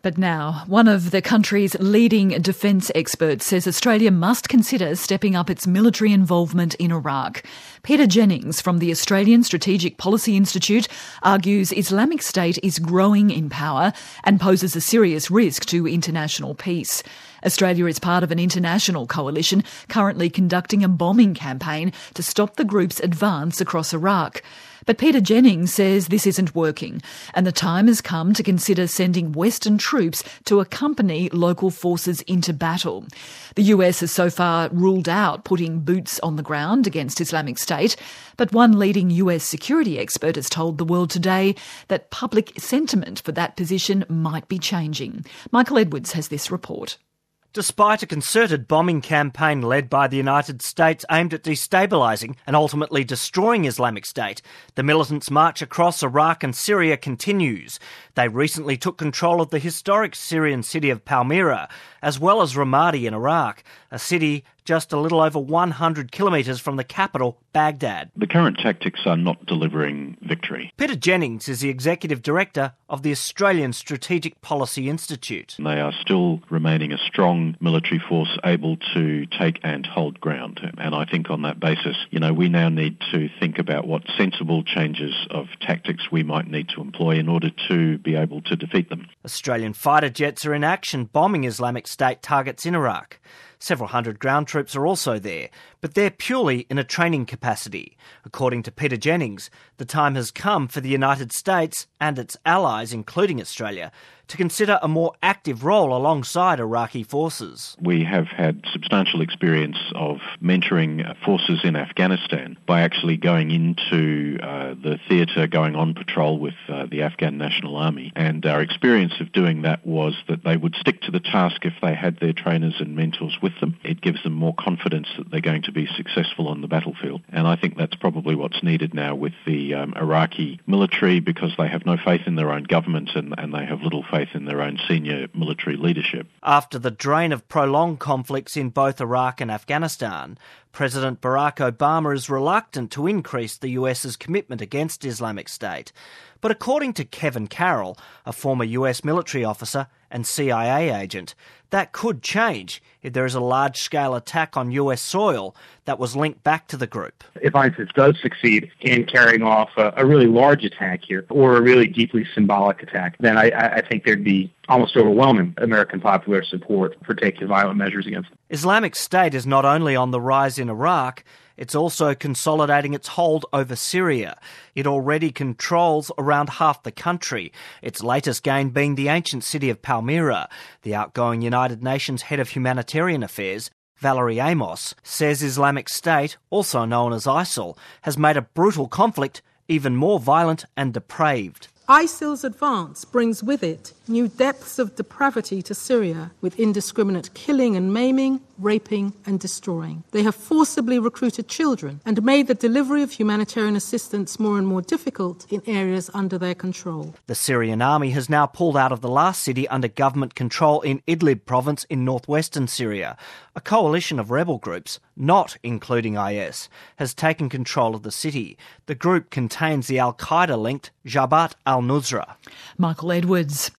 But now, one of the country's leading defence experts says Australia must consider stepping up its military involvement in Iraq. Peter Jennings from the Australian Strategic Policy Institute argues Islamic State is growing in power and poses a serious risk to international peace. Australia is part of an international coalition currently conducting a bombing campaign to stop the group's advance across Iraq. But Peter Jennings says this isn't working, and the time has come to consider sending Western troops to accompany local forces into battle. The US has so far ruled out putting boots on the ground against Islamic State, but one leading US security expert has told The World Today that public sentiment for that position might be changing. Michael Edwards has this report. Despite a concerted bombing campaign led by the United States aimed at destabilising and ultimately destroying Islamic State, the militants' march across Iraq and Syria continues. They recently took control of the historic Syrian city of Palmyra, as well as Ramadi in Iraq, a city just a little over 100 kilometres from the capital, Baghdad. The current tactics are not delivering victory. Peter Jennings is the Executive Director of the Australian Strategic Policy Institute. They are still remaining a strong military force able to take and hold ground. And I think on that basis, we now need to think about what sensible changes of tactics we might need to employ in order to be able to defeat them. Australian fighter jets are in action bombing Islamic State targets in Iraq. Several hundred ground troops are also there, but they're purely in a training capacity. According to Peter Jennings, the time has come for the United States and its allies, including Australia, to consider a more active role alongside Iraqi forces. We have had substantial experience of mentoring forces in Afghanistan by actually going into the theatre, going on patrol with the Afghan National Army. And our experience of doing that was that they would stick to the task if they had their trainers and mentors with them. It gives them more confidence that they're going to be successful on the battlefield. And I think that's probably what's needed now with the Iraqi military, because they have no faith in their own government and they have little faith in their own senior military leadership. After the drain of prolonged conflicts in both Iraq and Afghanistan, President Barack Obama is reluctant to increase the US's commitment against Islamic State. But according to Kevin Carroll, a former US military officer and CIA agent, that could change if there is a large-scale attack on US soil that was linked back to the group. If ISIS does succeed in carrying off a really large attack here, or a really deeply symbolic attack, then I think there'd be almost overwhelming American popular support for taking violent measures against them. Islamic State is not only on the rise in Iraq, it's also consolidating its hold over Syria. It already controls around half the country, its latest gain being the ancient city of Palmyra. The outgoing United Nations head of humanitarian affairs, Valerie Amos, says Islamic State, also known as ISIL, has made a brutal conflict even more violent and depraved. ISIL's advance brings with it new depths of depravity to Syria, with indiscriminate killing and maiming, raping and destroying. They have forcibly recruited children and made the delivery of humanitarian assistance more and more difficult in areas under their control. The Syrian army has now pulled out of the last city under government control in Idlib province in northwestern Syria. A coalition of rebel groups, not including IS, has taken control of the city. The group contains the Al-Qaeda-linked Jabhat al-Nusra. Michael Edwards.